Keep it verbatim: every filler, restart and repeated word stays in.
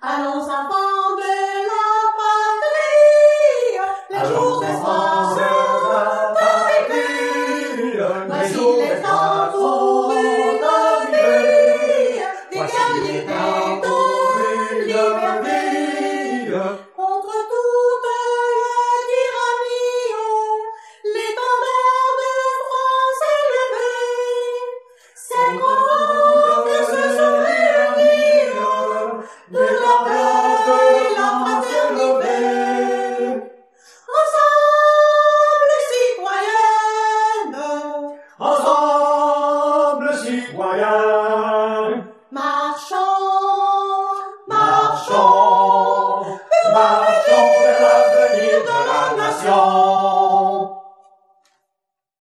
Allons enfants de la patrie, les jours de France avec lui. Voici les temps pour une vie, des guerriers de liberté, contre toute la tyrannie, l'étendard de France est levé. C'est grand que se sont réunis de la paix et la fraternité. Ensemble, citoyennes, Ensemble, citoyens,